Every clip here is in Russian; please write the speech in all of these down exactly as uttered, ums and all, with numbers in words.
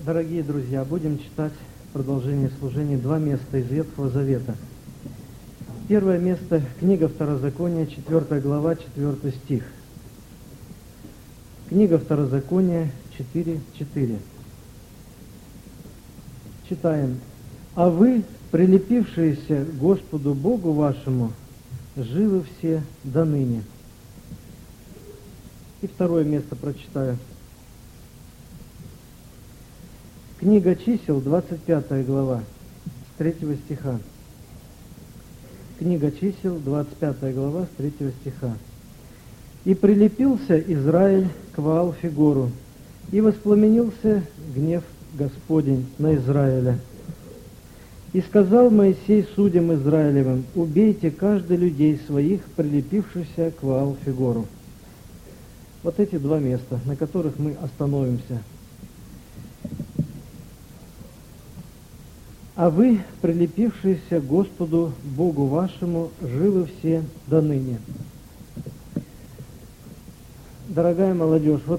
Дорогие друзья, будем читать продолжение служения два места из Ветхого Завета. Первое место – книга Второзакония, четвёртая глава, четвёртый стих. Книга Второзакония, четыре четыре. Читаем. «А вы, прилепившиеся к Господу Богу вашему, живы все до ныне». И второе место прочитаю. Книга Чисел, двадцать пятая глава, с третьего стиха. Книга Чисел, двадцать пятая глава, с третьего стиха. «И прилепился Израиль к Ваал-Фигору, и воспламенился гнев Господень на Израиля. И сказал Моисей судьям Израилевым: убейте каждый людей своих, прилепившихся к Ваал-Фигору». Вот эти два места, на которых мы остановимся. «А вы, прилепившиеся к Господу Богу вашему, живы все до ныне». Дорогая молодежь, вот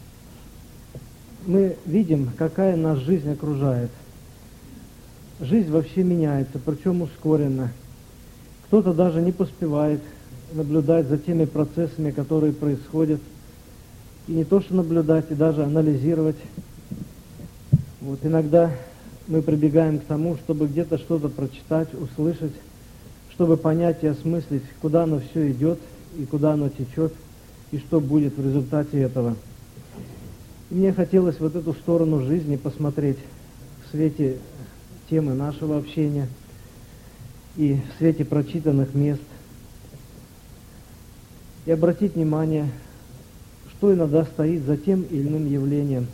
мы видим, какая нас жизнь окружает. Жизнь вообще меняется, причем ускоренно. Кто-то даже не поспевает наблюдать за теми процессами, которые происходят. И не то что наблюдать, и даже анализировать. Вот иногда мы прибегаем к тому, чтобы где-то что-то прочитать, услышать, чтобы понять и осмыслить, куда оно все идет, и куда оно течет, и что будет в результате этого. И мне хотелось вот эту сторону жизни посмотреть в свете темы нашего общения и в свете прочитанных мест, и обратить внимание, что иногда стоит за тем или иным явлением.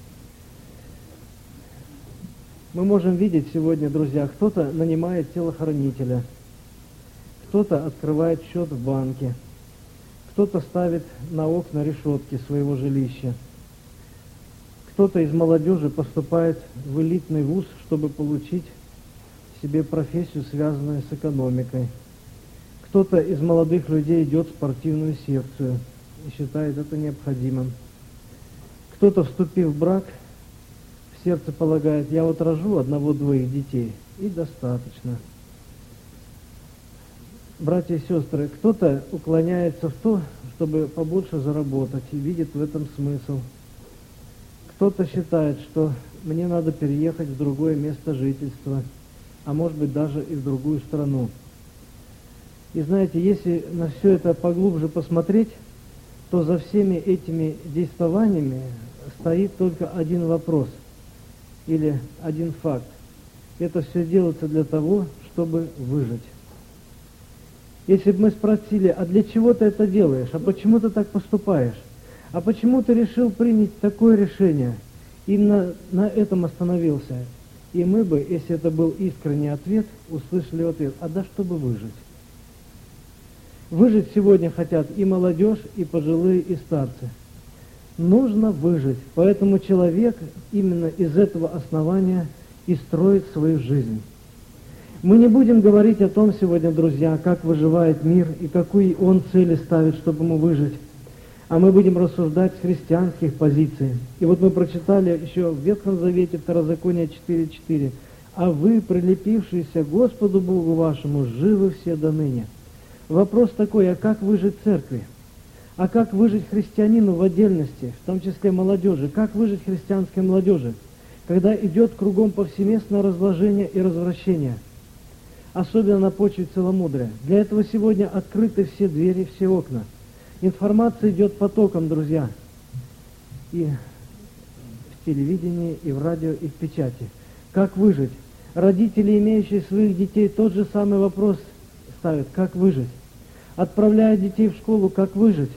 Мы можем видеть сегодня, друзья, кто-то нанимает телохранителя, кто-то открывает счет в банке, кто-то ставит на окна решетки своего жилища, кто-то из молодежи поступает в элитный вуз, чтобы получить себе профессию, связанную с экономикой. Кто-то из молодых людей идет в спортивную секцию и считает это необходимым. Кто-то, вступив в брак, в сердце полагает: я вот рожу одного-двоих детей, и достаточно. Братья и сестры, кто-то уклоняется в то, чтобы побольше заработать, и видит в этом смысл. Кто-то считает, что мне надо переехать в другое место жительства, а может быть даже и в другую страну. И знаете, если на все это поглубже посмотреть, то за всеми этими действованиями стоит только один вопрос или один факт. Это все делается для того, чтобы выжить. Если бы мы спросили: а для чего ты это делаешь? А почему ты так поступаешь? А почему ты решил принять такое решение? Именно на этом остановился. И мы бы, если это был искренний ответ, услышали ответ: а да, чтобы выжить. Выжить сегодня хотят и молодежь, и пожилые, и старцы. Нужно выжить. Поэтому человек именно из этого основания и строит свою жизнь. Мы не будем говорить о том сегодня, друзья, как выживает мир и какие он цели ставит, чтобы ему выжить. А мы будем рассуждать с христианских позиций. И вот мы прочитали еще в Ветхом Завете, Второзаконие четыре четыре. «А вы, прилепившиеся к Господу Богу вашему, живы все до ныне». Вопрос такой: а как выжить церкви? А как выжить христианину в отдельности, в том числе молодежи? Как выжить христианской молодежи, когда идет кругом повсеместное разложение и развращение, особенно на почве целомудрия? Для этого сегодня открыты все двери, все окна. Информация идет потоком, друзья, и в телевидении, и в радио, и в печати. Как выжить? Родители, имеющие своих детей, тот же самый вопрос ставят: как выжить? Отправляя детей в школу, как выжить?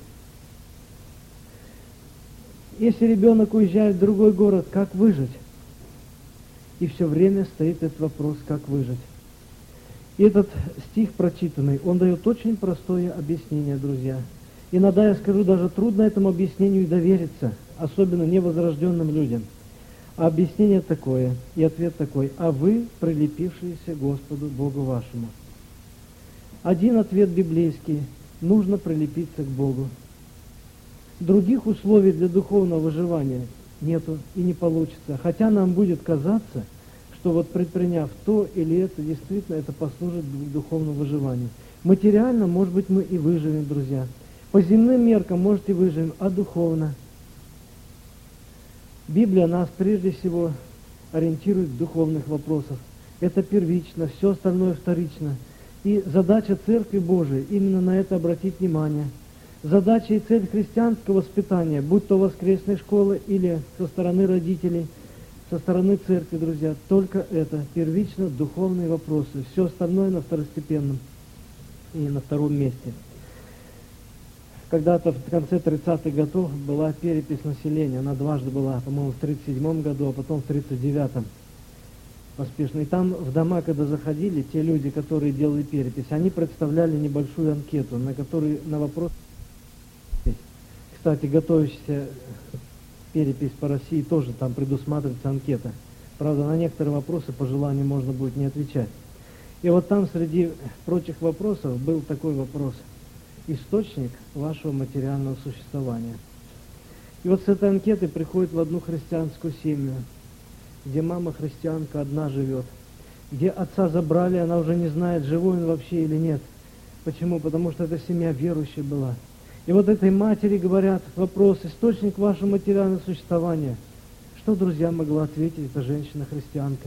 Если ребенок уезжает в другой город, как выжить? И все время стоит этот вопрос: как выжить? И этот стих прочитанный, он дает очень простое объяснение, друзья. Иногда, я скажу, даже трудно этому объяснению и довериться, особенно невозрожденным людям. А объяснение такое, и ответ такой: а вы, прилепившиеся к Господу Богу вашему. Один ответ библейский: нужно прилепиться к Богу. Других условий для духовного выживания нету и не получится. Хотя нам будет казаться, что вот предприняв то или это, действительно это послужит духовному выживанию. Материально, может быть, мы и выживем, друзья. По земным меркам, может, и выживем, а духовно. Библия нас прежде всего ориентирует в духовных вопросах. Это первично, все остальное вторично. И задача Церкви Божией именно на это обратить внимание. Задача и цель христианского воспитания, будь то воскресной школы или со стороны родителей, со стороны Церкви, друзья, только это, первично духовные вопросы. Все остальное на второстепенном и на втором месте. Когда-то в конце тридцатых годов была перепись населения, она дважды была, по-моему, в тридцать седьмом году, а потом в тридцать девятом. Успешно. И там в дома, когда заходили, те люди, которые делали перепись, они представляли небольшую анкету, на которой на вопрос... Кстати, готовящаяся перепись по России тоже там предусматривается анкета. Правда, на некоторые вопросы по желанию можно будет не отвечать. И вот там среди прочих вопросов был такой вопрос: источник вашего материального существования. И вот с этой анкеты приходит в одну христианскую семью, где мама христианка одна живет, где отца забрали, она уже не знает, живой он вообще или нет. Почему? Потому что эта семья верующая была. И вот этой матери говорят вопрос: источник вашего материального существования. Что, друзья, могла ответить эта женщина-христианка?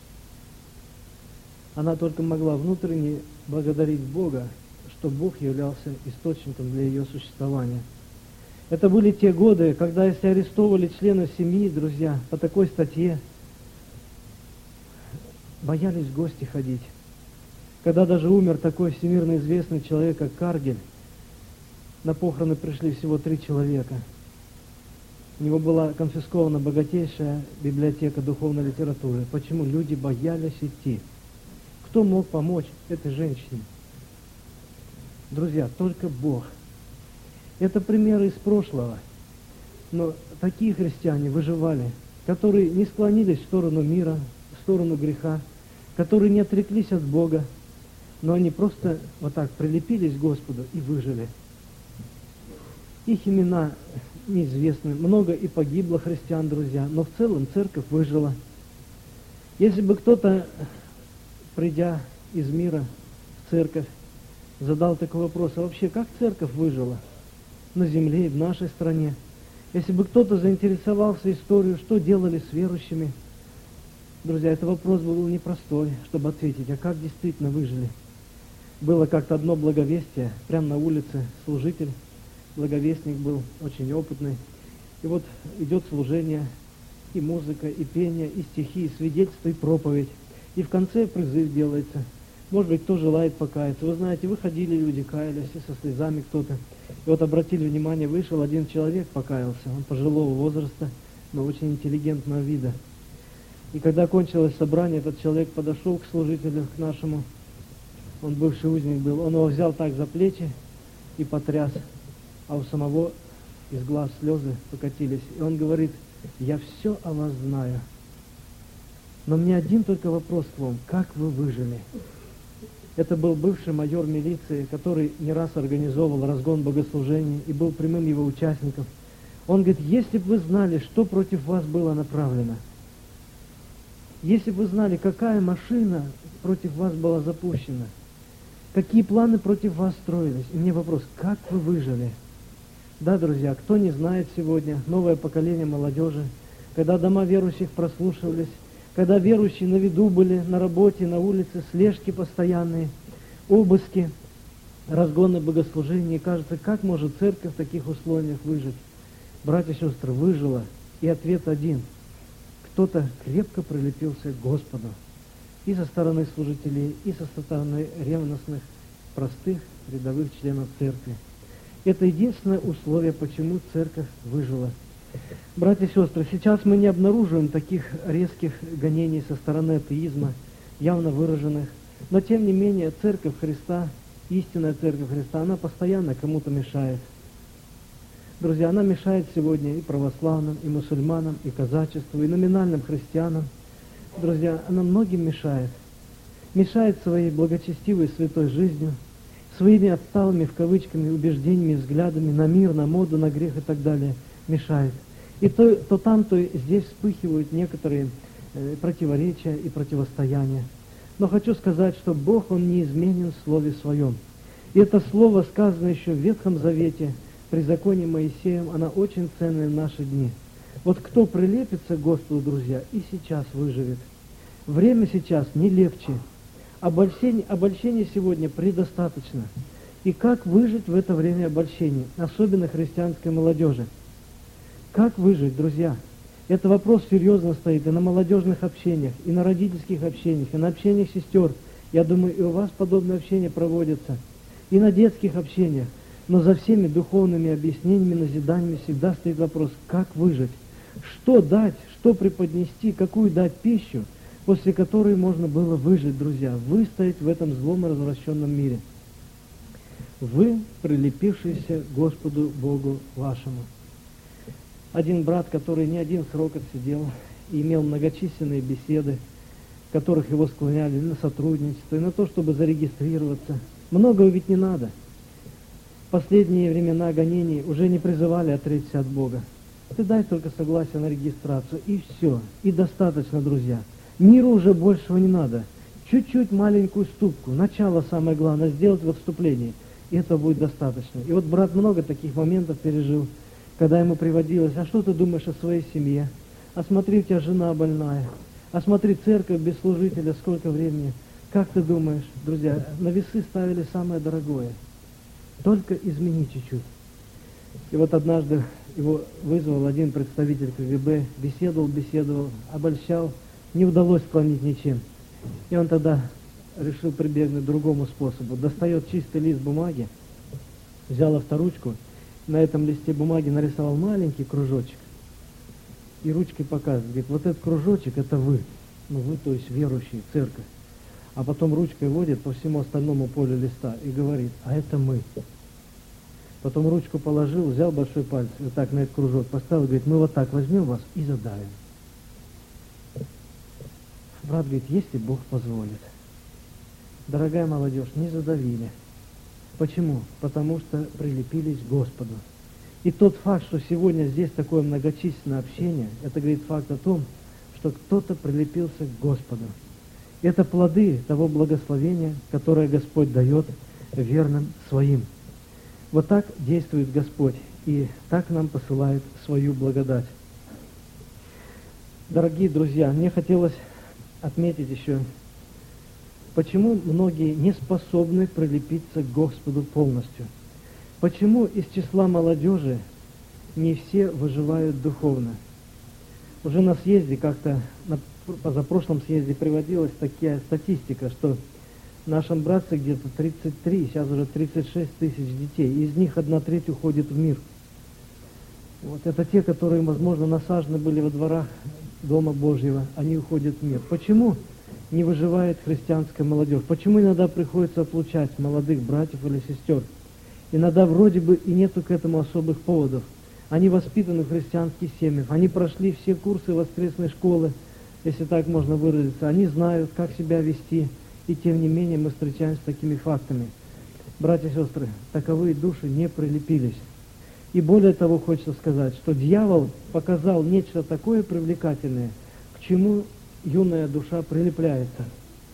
Она только могла внутренне благодарить Бога, что Бог являлся источником для ее существования. Это были те годы, когда если арестовывали членов семьи, друзья, по такой статье, боялись в гости ходить. Когда даже умер такой всемирно известный человек, как Каргель, на похороны пришли всего три человека. У него была конфискована богатейшая библиотека духовной литературы. Почему? Люди боялись идти. Кто мог помочь этой женщине? Друзья, только Бог. Это примеры из прошлого. Но такие христиане выживали, которые не склонились в сторону мира, в сторону греха, которые не отреклись от Бога, но они просто вот так прилепились к Господу и выжили. Их имена неизвестны, много и погибло христиан, друзья, но в целом церковь выжила. Если бы кто-то, придя из мира в церковь, задал такой вопрос: а вообще как церковь выжила на земле и в нашей стране? Если бы кто-то заинтересовался историей, что делали с верующими, друзья, этот вопрос был непростой, чтобы ответить, а как действительно выжили. Было как-то одно благовестие, прямо на улице служитель, благовестник был, очень опытный. И вот идет служение, и музыка, и пение, и стихи, и свидетельство, и проповедь. И в конце призыв делается. Может быть, кто желает покаяться. Вы знаете, выходили люди, каялись, и со слезами кто-то. И вот обратили внимание, вышел один человек, покаялся. Он пожилого возраста, но очень интеллигентного вида. И когда кончилось собрание, этот человек подошел к служителю, к нашему, он бывший узник был, он его взял так за плечи и потряс, а у самого из глаз слезы покатились. И он говорит: я все о вас знаю, но мне один только вопрос к вам: как вы выжили? Это был бывший майор милиции, который не раз организовывал разгон богослужений и был прямым его участником. Он говорит: если бы вы знали, что против вас было направлено, если бы вы знали, какая машина против вас была запущена, какие планы против вас строились. И мне вопрос: как вы выжили? Да, друзья, кто не знает сегодня, новое поколение молодежи, когда дома верующих прослушивались, когда верующие на виду были, на работе, на улице, слежки постоянные, обыски, разгоны богослужений. И кажется, как может церковь в таких условиях выжить? Братья и сестры, выжила. И ответ один: кто-то крепко прилепился к Господу. И со стороны служителей, и со стороны ревностных, простых, рядовых членов церкви. Это единственное условие, почему церковь выжила. Братья и сестры, сейчас мы не обнаруживаем таких резких гонений со стороны атеизма, явно выраженных, но тем не менее церковь Христа, истинная церковь Христа, она постоянно кому-то мешает. Друзья, она мешает сегодня и православным, и мусульманам, и казачеству, и номинальным христианам. Друзья, она многим мешает. Мешает своей благочестивой святой жизнью, своими отсталыми, в кавычках, убеждениями, взглядами на мир, на моду, на грех и так далее. Мешает. И то, то там, то здесь вспыхивают некоторые э, противоречия и противостояния. Но хочу сказать, что Бог, Он неизменен в Слове Своем. И это Слово сказано еще в Ветхом Завете, при законе Моисеем, оно очень ценное в наши дни. Вот кто прилепится к Господу, друзья, и сейчас выживет. Время сейчас не легче. Обольщение, обольщение сегодня предостаточно. И как выжить в это время обольщения, особенно христианской молодежи? Как выжить, друзья? Это вопрос серьезно стоит и на молодежных общениях, и на родительских общениях, и на общениях сестер. Я думаю, и у вас подобное общение проводится. И на детских общениях. Но за всеми духовными объяснениями, назиданиями всегда стоит вопрос, как выжить? Что дать, что преподнести, какую дать пищу, после которой можно было выжить, друзья, выстоять в этом злом и развращенном мире. Вы, прилепившиеся к Господу Богу вашему. Один брат, который не один срок отсидел и имел многочисленные беседы, в которых его склоняли на сотрудничество и на то, чтобы зарегистрироваться. Многого ведь не надо. В последние времена гонений уже не призывали отречься от Бога. Ты дай только согласие на регистрацию, и все. И достаточно, друзья. Миру уже большего не надо. Чуть-чуть маленькую ступку. Начало самое главное, сделать во вступлении. И это будет достаточно. И вот брат много таких моментов пережил, когда ему приводилось, а что ты думаешь о своей семье? А смотри, у тебя жена больная. А смотри, церковь без служителя, сколько времени. Как ты думаешь, друзья, на весы ставили самое дорогое. Только измени чуть-чуть. И вот однажды его вызвал один представитель КГБ, беседовал, беседовал, обольщал, не удалось склонить ничем. И он тогда решил прибегнуть к другому способу. Достает чистый лист бумаги, взял авторучку, на этом листе бумаги нарисовал маленький кружочек. И ручкой показывает, говорит, вот этот кружочек, это вы. Ну вы, то есть верующие, церковь. А потом ручкой водит по всему остальному полю листа и говорит, а это мы. Потом ручку положил, взял большой палец, вот так на этот кружок поставил, говорит, мы вот так возьмем вас и задавим. Брат говорит, если Бог позволит. Дорогая молодежь, не задавили. Почему? Потому что прилепились к Господу. И тот факт, что сегодня здесь такое многочисленное общение, это говорит факт о том, что кто-то прилепился к Господу. Это плоды того благословения, которое Господь дает верным своим. Вот так действует Господь, и так нам посылает свою благодать. Дорогие друзья, мне хотелось отметить еще, почему многие не способны прилепиться к Господу полностью. Почему из числа молодежи не все выживают духовно. Уже на съезде как-то, на позапрошлом съезде приводилась такая статистика, что в нашем братстве где-то тридцать три, сейчас уже тридцать шесть тысяч детей, из них одна треть уходит в мир. Вот это те, которые, возможно, насажены были во дворах Дома Божьего, они уходят в мир. Почему не выживает христианская молодежь? Почему иногда приходится отлучать молодых братьев или сестер? Иногда вроде бы и нету к этому особых поводов. Они воспитаны в христианских семьях, они прошли все курсы воскресной школы, если так можно выразиться. Они знают, как себя вести, и тем не менее мы встречаемся с такими фактами. Братья и сестры, таковые души не прилепились. И более того, хочется сказать, что дьявол показал нечто такое привлекательное, к чему юная душа прилепляется.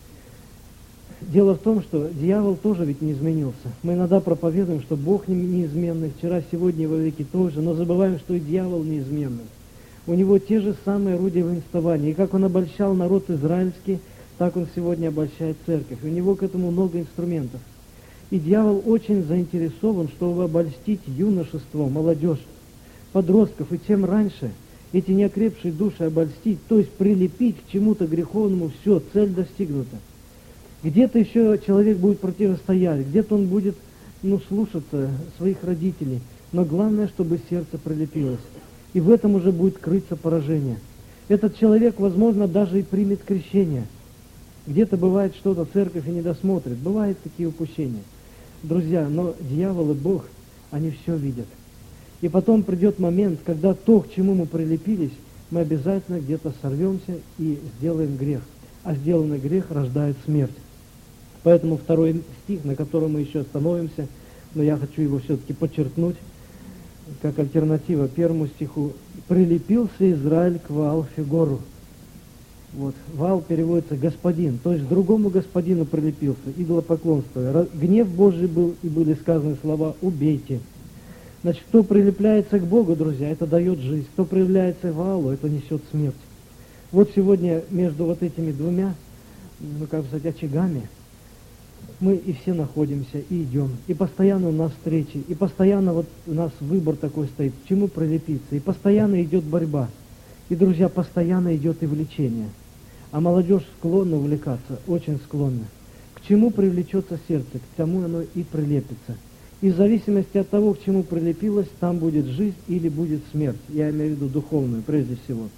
Дело в том, что дьявол тоже ведь не изменился. Мы иногда проповедуем, что Бог неизменный, вчера, сегодня и во веки тоже, но забываем, что и дьявол неизменный. У него те же самые орудия воинствования. И как он обольщал народ израильский, так он сегодня обольщает церковь. У него к этому много инструментов. И дьявол очень заинтересован, чтобы обольстить юношество, молодежь, подростков, и чем раньше эти неокрепшие души обольстить, то есть прилепить к чему-то греховному, все, цель достигнута. Где-то еще человек будет противостоять, где-то он будет ну, слушаться своих родителей, но главное, чтобы сердце прилепилось. И в этом уже будет крыться поражение. Этот человек, возможно, даже и примет крещение. Где-то бывает что-то, церковь и не досмотрит. Бывают такие упущения. Друзья, но дьявол и Бог, они все видят. И потом придет момент, когда то, к чему мы прилепились, мы обязательно где-то сорвемся и сделаем грех. А сделанный грех рождает смерть. Поэтому второй стих, на котором мы еще остановимся, но я хочу его все-таки подчеркнуть. как альтернатива первому стиху, «Прилепился Израиль к Ваал-Фегору». Вот. Ваал переводится «господин», то есть к другому господину прилепился, идолопоклонство. Гнев Божий был, и были сказаны слова «убейте». Значит, кто прилепляется к Богу, друзья, это дает жизнь. Кто прилепляется к Ваалу, это несет смерть. Вот сегодня между вот этими двумя, ну, как сказать, очагами, мы и все находимся, и идем. И постоянно у нас встречи, и постоянно вот у нас выбор такой стоит, к чему прилепиться. И постоянно идет борьба. И, друзья, постоянно идет и влечение. А молодежь склонна увлекаться, очень склонна. К чему привлечется сердце, к тому оно и прилепится. И в зависимости от того, к чему прилепилось, там будет жизнь или будет смерть. Я имею в виду духовную, прежде всего.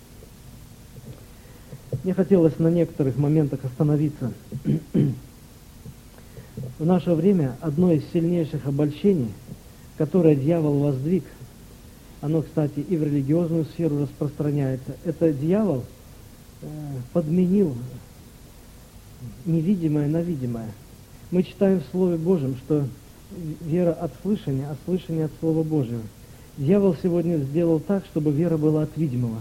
Мне хотелось на некоторых моментах остановиться. В наше время одно из сильнейших обольщений, которое дьявол воздвиг, оно, кстати, и в религиозную сферу распространяется, это дьявол э, подменил невидимое на видимое. Мы читаем в Слове Божьем, что вера от слышания, а слышание от Слова Божьего. Дьявол сегодня сделал так, чтобы вера была от видимого.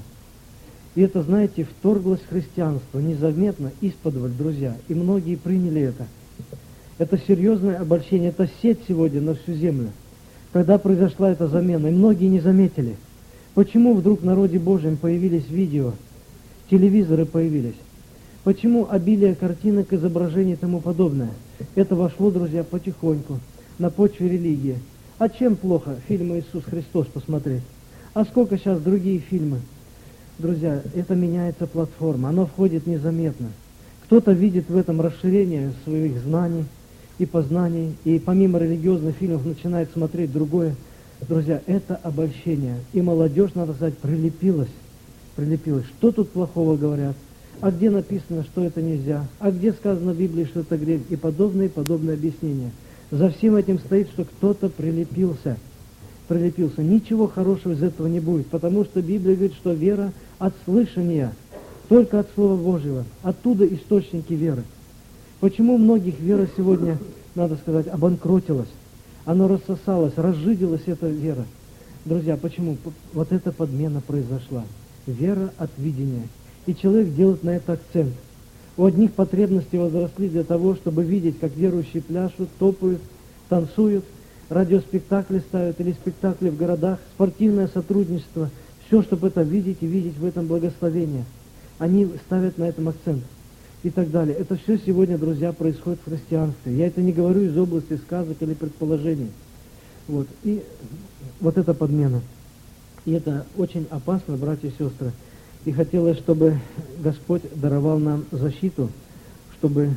И это, знаете, вторглось в христианство незаметно, исподволь, друзья. И многие приняли это. Это серьезное обольщение, это сеть сегодня на всю землю. Когда произошла эта замена, и многие не заметили. Почему вдруг в народе Божьем появились видео, телевизоры появились? Почему обилие картинок, изображений и тому подобное? Это вошло, друзья, потихоньку, на почве религии. А чем плохо фильмы «Иисус Христос» посмотреть? А сколько сейчас другие фильмы? Друзья, это меняется платформа, оно входит незаметно. Кто-то видит в этом расширение своих знаний и познаний, и помимо религиозных фильмов начинает смотреть другое. Друзья, это обольщение. И молодежь, надо сказать, прилепилась. Прилепилась. Что тут плохого говорят? А где написано, что это нельзя? А где сказано в Библии, что это грех? И подобные, подобные объяснения. За всем этим стоит, что кто-то прилепился. Прилепился. Ничего хорошего из этого не будет, потому что Библия говорит, что вера от слышания, только от Слова Божьего. Оттуда источники веры. Почему у многих вера сегодня, надо сказать, обанкротилась? Оно рассосалось, разжиделась эта вера. Друзья, почему? Вот эта подмена произошла. Вера от видения. И человек делает на это акцент. У одних потребности возросли для того, чтобы видеть, как верующие пляшут, топают, танцуют, радиоспектакли ставят или спектакли в городах, спортивное сотрудничество. Все, чтобы это видеть и видеть в этом благословение. Они ставят на этом акцент. И так далее. Это все сегодня, друзья, происходит в христианстве. Я это не говорю из области сказок или предположений. Вот. И вот эта подмена. И это очень опасно, братья и сестры. И хотелось, чтобы Господь даровал нам защиту, чтобы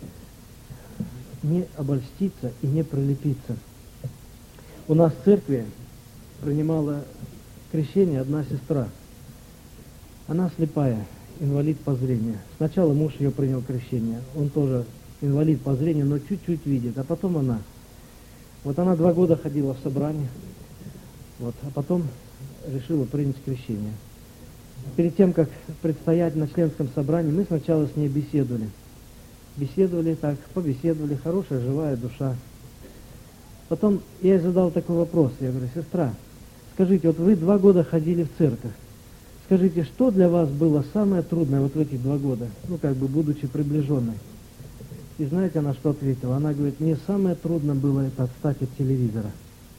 не обольститься и не прилепиться. У нас в церкви принимала крещение одна сестра. Она слепая, инвалид по зрению. Сначала муж ее принял крещение. Он тоже инвалид по зрению, но чуть-чуть видит. А потом она. Вот она два года ходила в собрание. Вот, а потом решила принять крещение. Перед тем, как предстоять на членском собрании, мы сначала с ней беседовали. Беседовали так, побеседовали, хорошая, живая душа. Потом я ей задал такой вопрос. Я говорю: сестра, скажите, вот вы два года ходили в церковь. Скажите, что для вас было самое трудное вот в этих два года, ну, как бы, будучи приближенной? И знаете, она что ответила? Она говорит: мне самое трудное было это отстать от телевизора.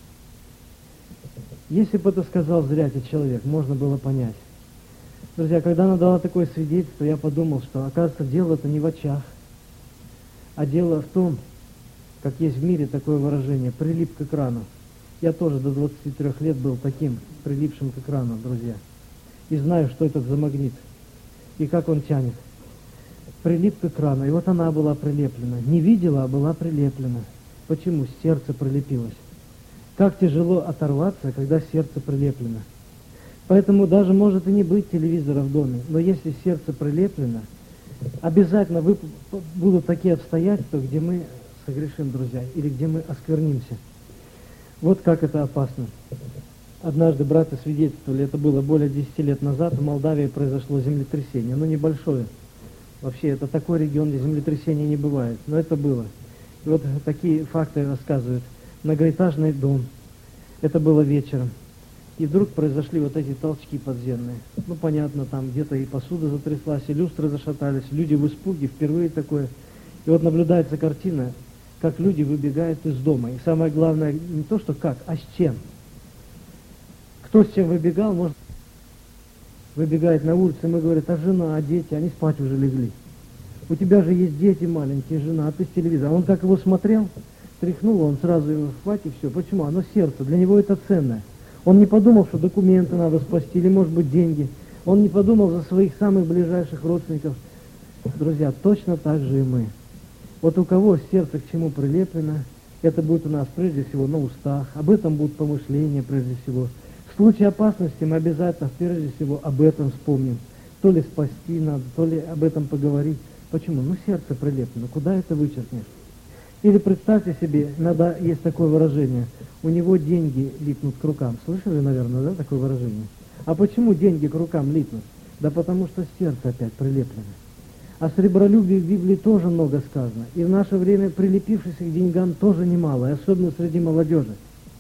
Если бы это сказал зрячий человек, можно было понять. Друзья, когда она дала такое свидетельство, я подумал, что, оказывается, дело-то не в очах, а дело в том, как есть в мире такое выражение, прилип к экрану. Я тоже до двадцати трёх лет был таким, прилипшим к экрану, друзья. И знаю, что это за магнит, и как он тянет. Прилип к экрану, и вот она была прилеплена. Не видела, а была прилеплена. Почему? Сердце прилепилось. Как тяжело оторваться, когда сердце прилеплено. Поэтому даже может и не быть телевизора в доме, но если сердце прилеплено, обязательно вы, будут такие обстоятельства, где мы согрешим, друзья, или где мы осквернимся. Вот как это опасно. Однажды братья свидетельствовали, это было более десяти лет назад, в Молдавии произошло землетрясение, но небольшое. Вообще, это такой регион, где землетрясений не бывает, но это было. И вот такие факты рассказывают. Многоэтажный дом, это было вечером. И вдруг произошли вот эти толчки подземные. Ну, понятно, там где-то и посуда затряслась, и люстры зашатались, люди в испуге, впервые такое. И вот наблюдается картина, как люди выбегают из дома. И самое главное, не то, что как, а с чем. Кто с чем выбегал, может, выбегает на улицу, и мы говорим, а жена, а дети, они спать уже легли. У тебя же есть дети маленькие, жена, а ты с телевизора. Он как его смотрел, тряхнул, он сразу его хватит, все. Почему? Оно сердце, для него это ценное. Он не подумал, что документы надо спасти, или, может быть, деньги. Он не подумал за своих самых ближайших родственников. Друзья, точно так же и мы. Вот у кого сердце к чему прилеплено, это будет у нас прежде всего на устах, об этом будут помышления прежде всего. В случае опасности мы обязательно прежде всего об этом вспомним. То ли спасти надо, то ли об этом поговорить. Почему? Ну, сердце прилеплено, куда это вычеркнешь? Или представьте себе, иногда есть такое выражение, у него деньги липнут к рукам. Слышали, наверное, да, такое выражение? А почему деньги к рукам липнут? Да потому что сердце опять прилеплено. О сребролюбии в Библии тоже много сказано. И в наше время прилепившихся к деньгам тоже немало, и особенно среди молодежи.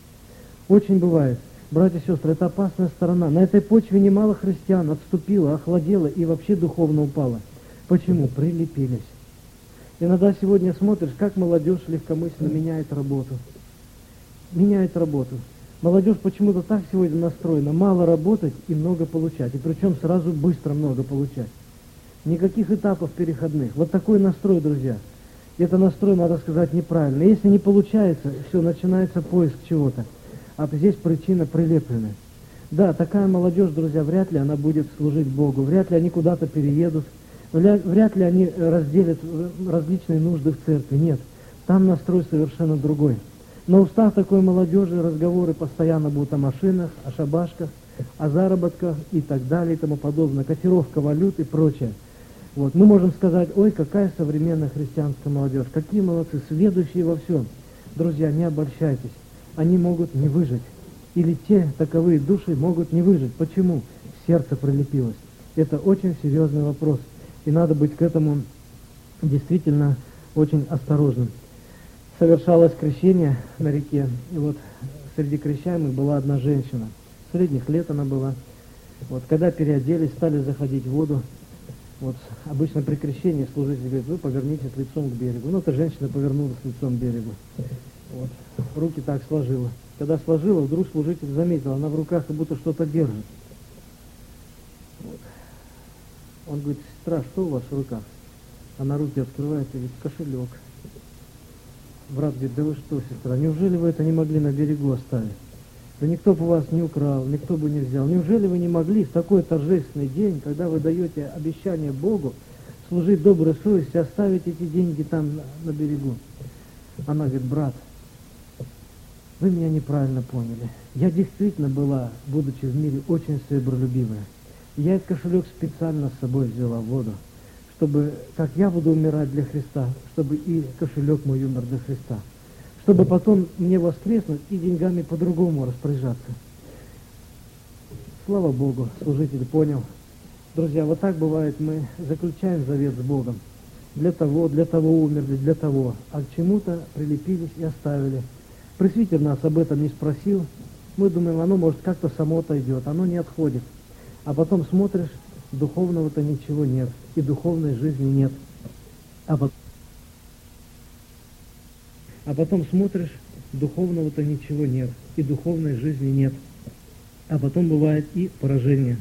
Очень бывает. Братья и сестры, это опасная сторона. На этой почве немало христиан отступило, охладело и вообще духовно упало. Почему? Прилепились. Иногда сегодня смотришь, как молодежь легкомысленно меняет работу. Меняет работу. Молодежь почему-то так сегодня настроена, мало работать и много получать. И причем сразу быстро много получать. Никаких этапов переходных. Вот такой настрой, друзья. И это настрой, надо сказать, неправильно. Если не получается, все, начинается поиск чего-то. А здесь причина прилепленная. Да, такая молодежь, друзья, вряд ли она будет служить Богу. Вряд ли они куда-то переедут. Вряд ли они разделят различные нужды в церкви. Нет, там настрой совершенно другой. На устах такой молодежи разговоры постоянно будут о машинах, о шабашках, о заработках и так далее и тому подобное. Котировка валют и прочее. Вот. Мы можем сказать, ой, какая современная христианская молодежь, какие молодцы, следующие во всем. Друзья, не обольщайтесь, они могут не выжить. Или те таковые души могут не выжить. Почему? Сердце прилепилось. Это очень серьезный вопрос. И надо быть к этому действительно очень осторожным. Совершалось крещение на реке, и вот среди крещаемых была одна женщина. Средних лет она была. Вот, когда переоделись, стали заходить в воду. Вот, обычно при крещении служитель говорит, вы повернитесь лицом к берегу. Ну, эта женщина повернулась лицом к берегу. Вот, руки так сложила. Когда сложила, вдруг служитель заметил, она в руках как будто что-то держит. Вот. Он говорит, сестра, что у вас в руках? Она руки открывает и говорит, кошелек. Брат говорит, да вы что, сестра, неужели вы это не могли на берегу оставить? Да никто бы вас не украл, никто бы не взял. Неужели вы не могли в такой торжественный день, когда вы даете обещание Богу, служить доброй совести, оставить эти деньги там на, на берегу? Она говорит, брат, вы меня неправильно поняли. Я действительно была, будучи в мире, очень сребролюбивая. Я этот кошелек специально с собой взяла в воду, чтобы, как я буду умирать для Христа, чтобы и кошелек мой умер для Христа. Чтобы потом мне воскреснуть и деньгами по-другому распоряжаться. Слава Богу, служитель понял. Друзья, вот так бывает, мы заключаем завет с Богом. Для того, для того умерли, для того. А к чему-то прилепились и оставили. Пресвитер нас об этом не спросил. Мы думаем, оно может как-то само отойдет. Оно не отходит. А потом смотришь, духовного-то ничего нет. И духовной жизни нет. А потом... А потом смотришь, духовного-то ничего нет, и духовной жизни нет. А потом бывает и поражение.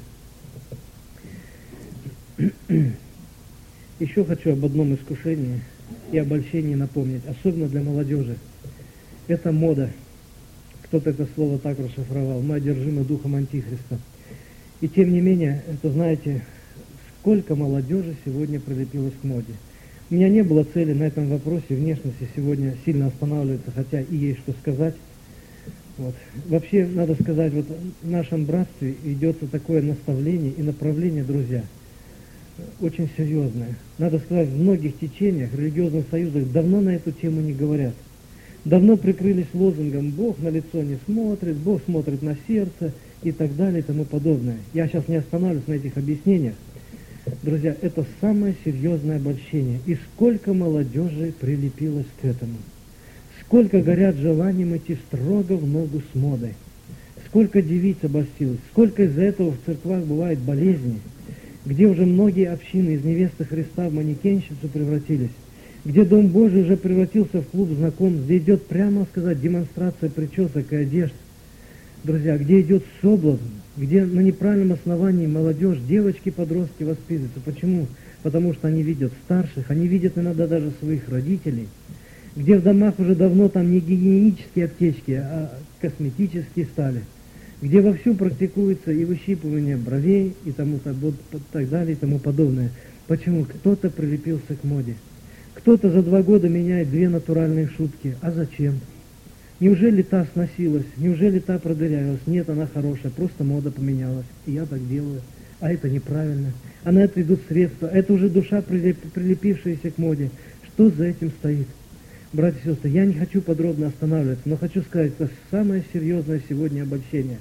Еще хочу об одном искушении и обольщении напомнить, особенно для молодежи. Это мода. Кто-то это слово так расшифровал. Мы одержимы духом Антихриста. И тем не менее, это знаете, сколько молодежи сегодня прилепилось к моде. У меня не было цели на этом вопросе внешности сегодня сильно останавливаться, хотя и есть что сказать. Вот. Вообще, надо сказать, вот в нашем братстве идется такое наставление и направление, друзья, очень серьезное. Надо сказать, в многих течениях, религиозных союзах давно на эту тему не говорят. Давно прикрылись лозунгом «Бог на лицо не смотрит», «Бог смотрит на сердце» и так далее и тому подобное. Я сейчас не останавливаюсь на этих объяснениях. Друзья, это самое серьезное обольщение. И сколько молодежи прилепилось к этому. Сколько горят желанием идти строго в ногу с модой. сколько девиц обольстилось, сколько из-за этого в церквах бывает болезней, где уже многие общины из невесты Христа в манекенщицу превратились, где Дом Божий уже превратился в клуб знакомств, где идет, прямо сказать, демонстрация причесок и одежд, друзья, где идет соблазн, где на неправильном основании молодежь, девочки, подростки воспитываются. Почему? Потому что они видят старших, они видят иногда даже своих родителей, где в домах уже давно там не гигиенические аптечки, а косметические стали, где вовсю практикуется и выщипывание бровей, и тому так, так далее, и тому подобное. Почему? Кто-то прилепился к моде. Кто-то за два года меняет две натуральные шутки. А зачем? Неужели та сносилась? Неужели та продырявилась? Нет, она хорошая, просто мода поменялась. И я так делаю. А это неправильно. А на это идут средства. Это уже душа, прилеп, прилепившаяся к моде. Что за этим стоит? Братья и сестры, я не хочу подробно останавливаться, но хочу сказать, это самое серьезное сегодня обольщение.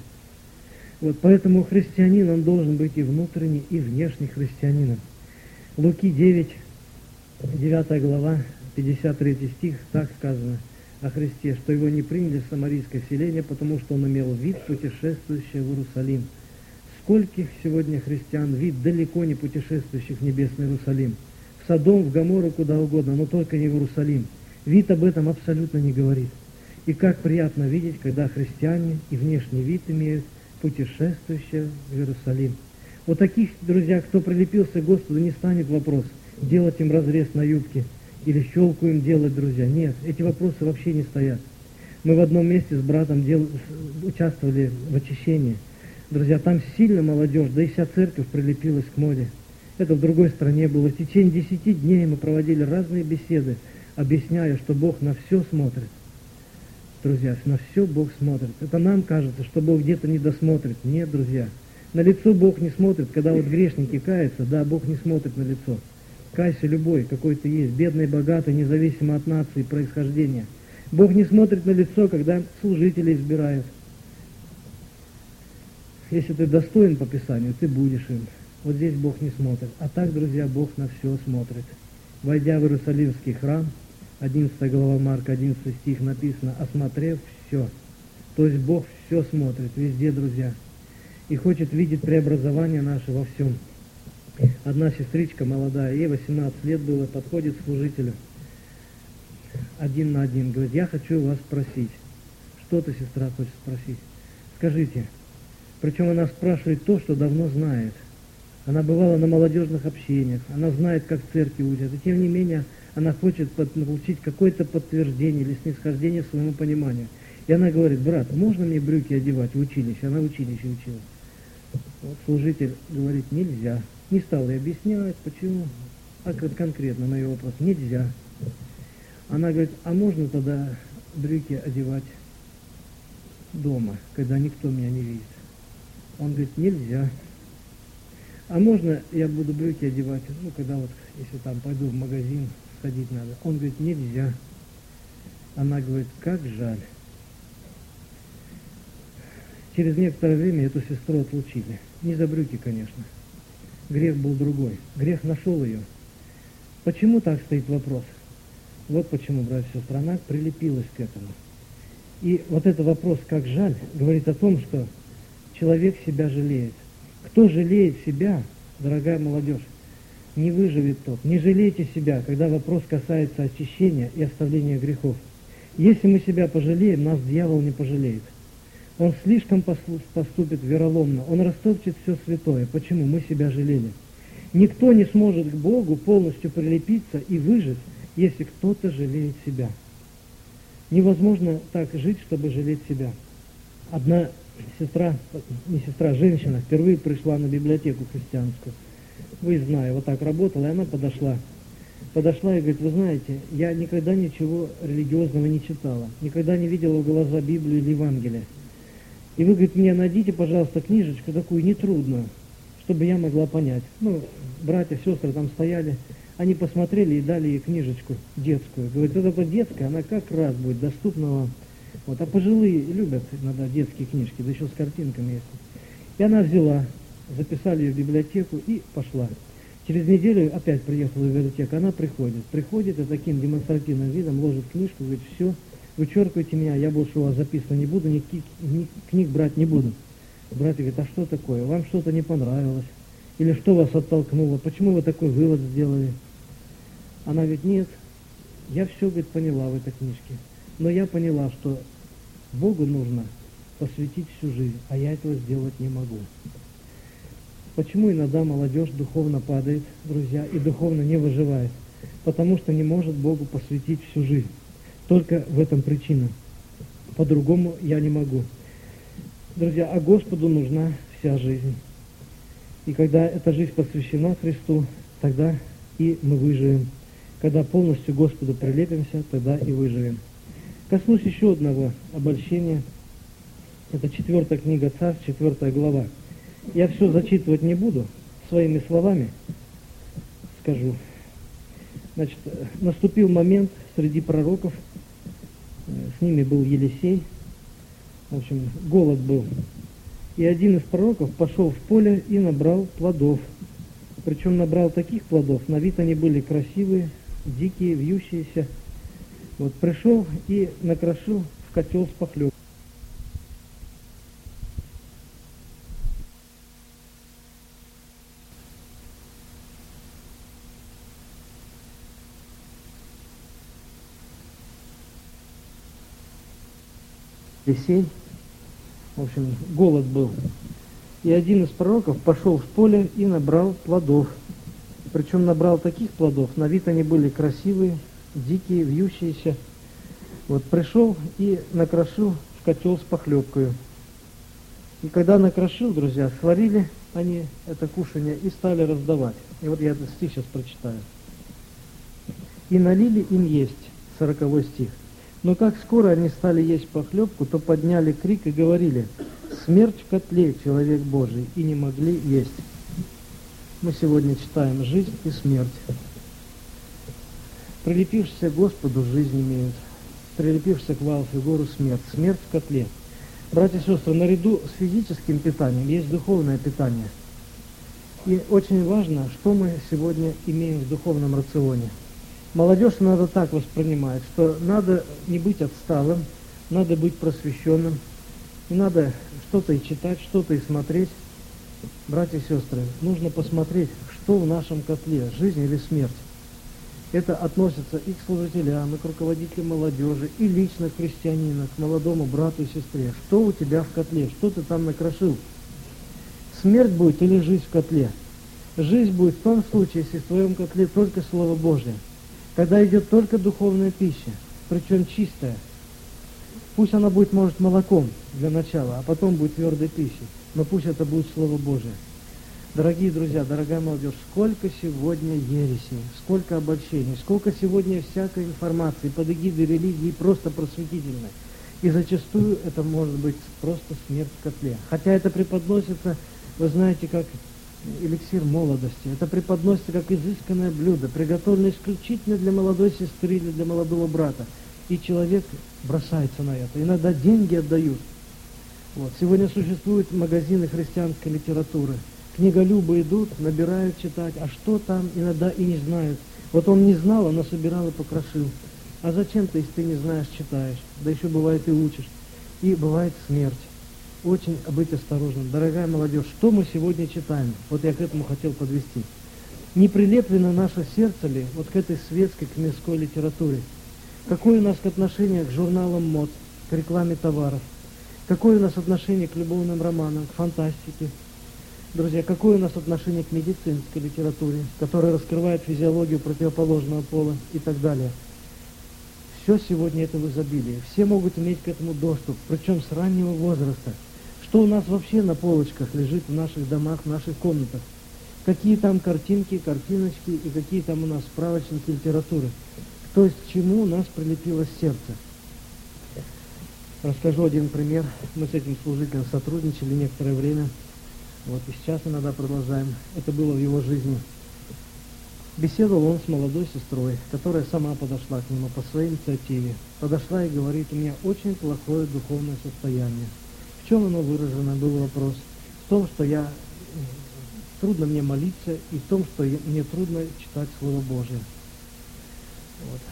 Вот, поэтому христианин, он должен быть и внутренний, и внешний христианином. Луки девять, девятая глава, пятьдесят третий стих, так сказано о Христе, что его не приняли в самарийское селение, потому что он имел вид путешествующего в Иерусалим. Скольких сегодня христиан вид далеко не путешествующих в небесный Иерусалим? В Содом, в Гоморру, куда угодно, но только не в Иерусалим. Вид об этом абсолютно не говорит. И как приятно видеть, когда христиане и внешний вид имеют путешествующие в Иерусалим. Вот таких, друзья, кто прилепился к Господу, не станет вопрос, делать им разрез на юбке или щелку им делать, друзья. Нет, эти вопросы вообще не стоят. Мы в одном месте с братом дел... участвовали в очищении. Друзья, там сильно молодежь, да и вся церковь прилепилась к моде. Это в другой стране было. В течение десяти дней мы проводили разные беседы, объясняя, что Бог на все смотрит. Друзья, на все Бог смотрит. Это нам кажется, что Бог где-то не досмотрит. Нет, друзья. На лицо Бог не смотрит, когда вот грешники каются, да, Бог не смотрит на лицо. Кайся любой, какой ты есть, бедный, богатый, независимо от нации, происхождения. Бог не смотрит на лицо, когда служителей избирают. Если ты достоин по Писанию, ты будешь им. Вот здесь Бог не смотрит. А так, друзья, Бог на все смотрит. Войдя в Иерусалимский храм, одиннадцатая глава Марка, одиннадцатый стих написано, осмотрев все. То есть Бог все смотрит, везде, друзья. И хочет видеть преобразование наше во всем. Одна сестричка молодая, ей восемнадцать лет было, подходит к служителю один на один, говорит, я хочу вас спросить. Что-то сестра хочет спросить. Скажите. Причем она спрашивает то, что давно знает. Она бывала на молодежных общениях, она знает, как в церкви учат, и тем не менее она хочет под, получить какое-то подтверждение или снисхождение своему пониманию. И она говорит, брат, можно мне брюки одевать в училище? Она в училище училась. Вот служитель говорит, нельзя. Не стал ей объяснять, почему. А конкретно на ее вопрос, нельзя. Она говорит, а можно тогда брюки одевать дома, когда никто меня не видит? Он говорит, нельзя. А можно я буду брюки одевать, ну, когда вот, если там пойду в магазин, сходить надо? Он говорит, нельзя. Она говорит, как жаль. Через некоторое время эту сестру отлучили. Не за брюки, конечно. Грех был другой. Грех нашел ее. Почему так стоит вопрос? Вот почему, братья и сестры, она прилепилась к этому. И вот этот вопрос, как жаль, говорит о том, что человек себя жалеет. Кто жалеет себя, дорогая молодежь, не выживет тот. Не жалейте себя, когда вопрос касается очищения и оставления грехов. Если мы себя пожалеем, нас дьявол не пожалеет. Он слишком поступит вероломно, он растопчет все святое. Почему? Мы себя жалели. Никто не сможет к Богу полностью прилепиться и выжить, если кто-то жалеет себя. Невозможно так жить, чтобы жалеть себя. Одна сестра, не сестра, женщина, впервые пришла на библиотеку христианскую. Вы знаете, вот так работала, и она подошла. Подошла и говорит, вы знаете, я никогда ничего религиозного не читала, никогда не видела в глаза Библию или Евангелие. И вы, говорит, мне найдите, пожалуйста, книжечку такую нетрудную, чтобы я могла понять. Ну, братья, сестры там стояли, они посмотрели и дали ей книжечку детскую. Говорит, это такая детская, она как раз будет доступна вам. Вот, а пожилые любят иногда детские книжки, да еще с картинками есть. И она взяла, записали ее в библиотеку и пошла. Через неделю опять приехала в библиотеку, она приходит. Приходит и таким демонстративным видом ложит книжку, говорит, все, вычеркивайте меня, я больше у вас записывать не буду, никаких ни книг брать не буду. Братья говорят, а что такое? Вам что-то не понравилось? Или что вас оттолкнуло? Почему вы такой вывод сделали? Она говорит, нет, я все, говорит, поняла в этой книжке. Но я поняла, что Богу нужно посвятить всю жизнь, а я этого сделать не могу. Почему иногда молодежь духовно падает, друзья, и духовно не выживает? Потому что не может Богу посвятить всю жизнь. Только в этом причина. По-другому я не могу. Друзья, а Господу нужна вся жизнь. И когда эта жизнь посвящена Христу, тогда и мы выживем. Когда полностью Господу прилепимся, тогда и выживем. Коснусь еще одного обольщения. Это четвертая книга Царств, четвертая глава. Я все зачитывать не буду, своими словами скажу. Значит, наступил момент среди пророков, с ними был Елисей, в общем, голод был. И один из пророков пошел в поле и набрал плодов. Причем набрал таких плодов, на вид они были красивые, дикие, вьющиеся. Вот пришел и накрошил в котел с похлебкой. Елисей, в общем, голод был. И один из пророков пошел в поле и набрал плодов. Причем набрал таких плодов, на вид они были красивые, дикие, вьющиеся. Вот пришел и накрошил в котел с похлебкой. И когда накрошил, друзья, сварили они это кушанье и стали раздавать. И вот я этот стих сейчас прочитаю. «И налили им есть», сороковой стих. «Но как скоро они стали есть похлебку, то подняли крик и говорили: смерть в котле, человек Божий, и не могли есть». Мы сегодня читаем «жизнь и смерть». Прилепившиеся к Господу жизнь имеют, прилепившиеся к Ваалу Фигору смерть. Смерть в котле. Братья и сестры, наряду с физическим питанием есть духовное питание. И очень важно, что мы сегодня имеем в духовном рационе. Молодежь надо так воспринимать, что надо не быть отсталым, надо быть просвещенным, и надо что-то и читать, что-то и смотреть. Братья и сестры, нужно посмотреть, что в нашем котле, жизнь или смерть. Это относится и к служителям, и к руководителям молодежи, и лично к христианину, к молодому брату и сестре. Что у тебя в котле, что ты там накрошил? Смерть будет или жизнь в котле? Жизнь будет в том случае, если в твоем котле только Слово Божье. Когда идет только духовная пища, причем чистая. Пусть она будет, может, молоком для начала, а потом будет твердой пищей. Но пусть это будет Слово Божие. Дорогие друзья, дорогая молодежь, сколько сегодня ересей, сколько обольщений, сколько сегодня всякой информации под эгидой религии, просто просветительной. И зачастую это может быть просто смерть в котле. Хотя это преподносится, вы знаете, как эликсир молодости. Это преподносится как изысканное блюдо, приготовленное исключительно для молодой сестры или для молодого брата. И человек бросается на это. Иногда деньги отдают. Вот. Сегодня существуют магазины христианской литературы. Книголюбы идут, набирают читать, а что там, иногда и не знают. Вот он не знал, а насобирал и покрошил. А зачем ты, если ты не знаешь, читаешь? Да еще бывает и учишь. И бывает смерть. Очень быть осторожным. Дорогая молодежь, что мы сегодня читаем? Вот я к этому хотел подвести. Не прилеплено наше сердце ли вот к этой светской, к мирской литературе? Какое у нас отношение к журналам мод, к рекламе товаров? Какое у нас отношение к любовным романам, к фантастике? Друзья, какое у нас отношение к медицинской литературе, которая раскрывает физиологию противоположного пола и так далее? Все сегодня это в изобилии. Все могут иметь к этому доступ, причем с раннего возраста. Что у нас вообще на полочках лежит в наших домах, в наших комнатах? Какие там картинки, картиночки и какие там у нас справочники литературы? То есть к чему у нас прилепилось сердце? Расскажу один пример. Мы с этим служителем сотрудничали некоторое время. Вот и сейчас иногда продолжаем. Это было в его жизни. Беседовал он с молодой сестрой, которая сама подошла к нему по своей инициативе. Подошла и говорит: у меня очень плохое духовное состояние. В чем оно выражено, был вопрос. В том, что я трудно мне молиться, и в том, что я, мне трудно читать Слово Божие. Вот.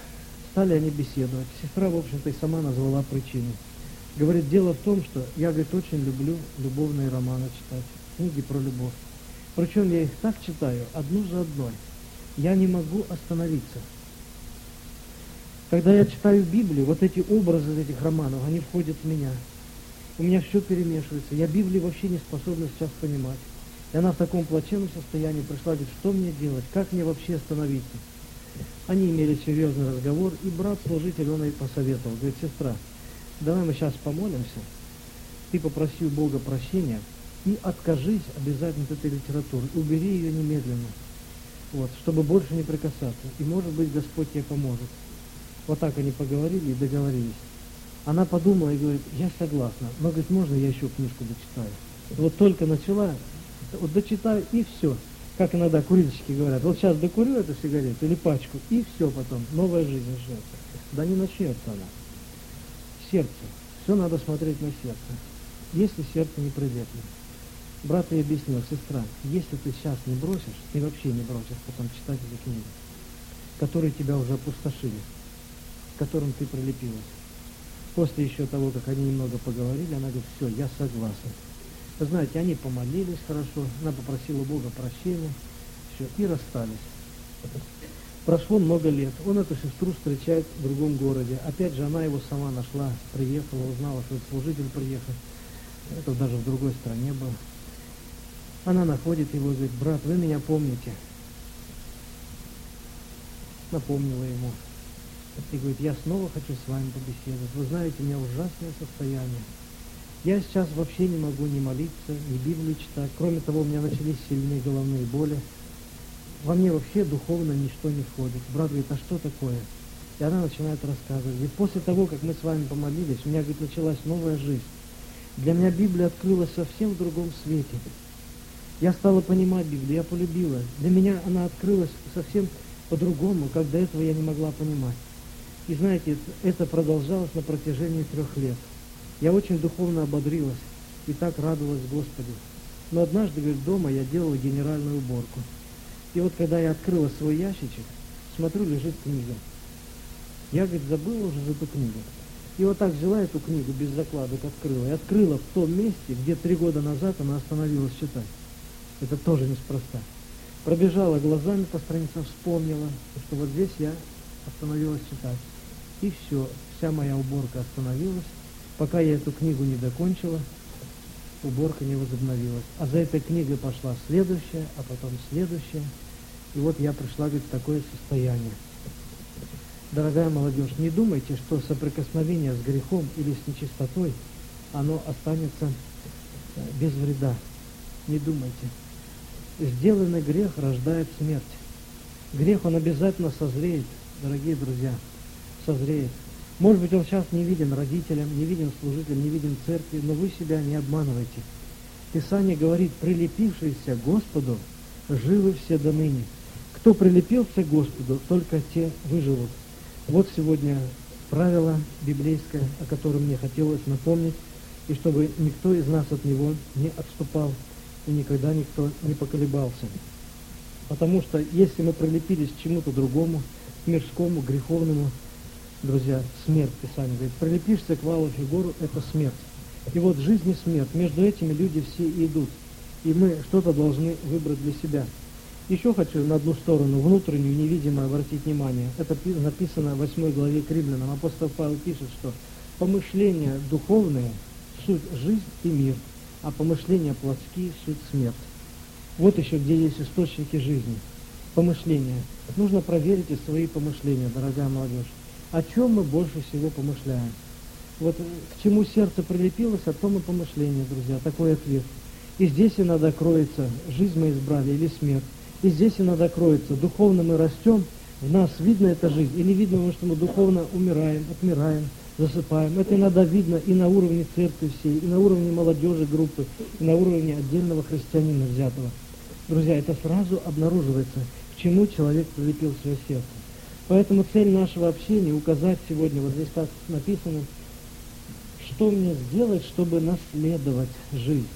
стали они беседовать. Сестра, в общем-то, и сама назвала причину. Говорит, дело в том, что я, говорит, очень люблю любовные романы читать, книги про любовь. Причем я их так читаю, одну за одной. Я не могу остановиться. Когда я читаю Библию, вот эти образы из этих романов, они входят в меня. У меня все перемешивается. Я Библию вообще не способна сейчас понимать. И она в таком плачевном состоянии пришла, говорит, что мне делать, как мне вообще остановиться? Они имели серьезный разговор, и брат-служитель, он ей посоветовал. Говорит, сестра, давай мы сейчас помолимся, ты попроси у Бога прощения и откажись обязательно от этой литературы, убери ее немедленно, вот, чтобы больше не прикасаться. И, может быть, Господь тебе поможет. Вот так они поговорили и договорились. Она подумала и говорит, я согласна, но, говорит, можно я еще книжку дочитаю? Вот только начала, вот дочитаю и все. Как иногда курильщики говорят, вот сейчас докурю эту сигарету или пачку, и все потом, новая жизнь начнется. Да не начнется она. Сердце. Все надо смотреть на сердце. Если сердце не придет. Брат ей объяснил, сестра, если ты сейчас не бросишь, ты вообще не бросишь потом читать эти книги, которые тебя уже опустошили, к которым ты прилепилась. После еще того, как они немного поговорили, она говорит, все, я согласна. Вы знаете, они помолились хорошо, она попросила Бога прощения, все, и расстались. Прошло много лет, он эту сестру встречает в другом городе. Опять же, она его сама нашла, приехала, узнала, что этот служитель приехал. Это даже в другой стране был. Она находит его и говорит, брат, вы меня помните? Напомнила ему. И говорит, я снова хочу с вами побеседовать. Вы знаете, у меня ужасное состояние. Я сейчас вообще не могу ни молиться, ни Библию читать. Кроме того, у меня начались сильные головные боли. Во мне вообще духовно ничто не входит. Брат говорит, а что такое? И она начинает рассказывать. И после того, как мы с вами помолились, у меня, говорит, началась новая жизнь. Для меня Библия открылась совсем в другом свете. Я стала понимать Библию, я полюбила. Для меня она открылась совсем по-другому, как до этого я не могла понимать. И знаете, это продолжалось на протяжении трех лет. Я очень духовно ободрилась и так радовалась Господу. Но однажды, говорит, дома я делала генеральную уборку. И вот когда я открыла свой ящичек, смотрю, лежит книга. Я, говорит, забыла уже за эту книгу. И вот так взяла эту книгу без закладок, открыла. И открыла в том месте, где три года назад она остановилась читать. Это тоже неспроста. Пробежала глазами по страницам, вспомнила, что вот здесь я остановилась читать. И все, вся моя уборка остановилась. Пока я эту книгу не докончила, уборка не возобновилась. А за этой книгой пошла следующая, а потом следующая. И вот я пришла, говорит, в такое состояние. Дорогая молодежь, не думайте, что соприкосновение с грехом или с нечистотой, оно останется без вреда. Не думайте. Сделанный грех рождает смерть. Грех, он обязательно созреет, дорогие друзья, созреет. Может быть, он сейчас не виден родителям, не виден служителям, не виден церкви, но вы себя не обманывайте. Писание говорит, прилепившиеся к Господу, живы все до ныне. Кто прилепился к Господу, только те выживут. Вот сегодня правило библейское, о котором мне хотелось напомнить, и чтобы никто из нас от него не отступал, и никогда никто не поколебался. Потому что если мы прилепились к чему-то другому, к мирскому, греховному, друзья, смерть, Писание говорит, прилепишься к Ваалу Фигору, это смерть. И вот жизнь и смерть, между этими люди все и идут. И мы что-то должны выбрать для себя. Еще хочу на одну сторону, внутреннюю, невидимую, обратить внимание. Это написано в восьмой главе к Римлянам. Апостол Павел пишет, что помышления духовные – суть жизнь и мир, а помышления плотские – суть смерть. Вот еще где есть источники жизни. Помышления. Нужно проверить и свои помышления, дорогая молодежь. О чем мы больше всего помышляем? Вот к чему сердце прилепилось, о том и помышление, друзья. Такой ответ. И здесь иногда кроется, жизнь мы избрали или смерть. И здесь иногда кроется, духовно мы растем, в нас видно эта жизнь, или видно, потому что мы духовно умираем, отмираем, засыпаем. Это иногда видно и на уровне церкви всей, и на уровне молодежи группы, и на уровне отдельного христианина взятого. Друзья, это сразу обнаруживается, к чему человек прилепил свое сердце. Поэтому цель нашего общения указать сегодня, вот здесь так написано, что мне сделать, чтобы наследовать жизнь.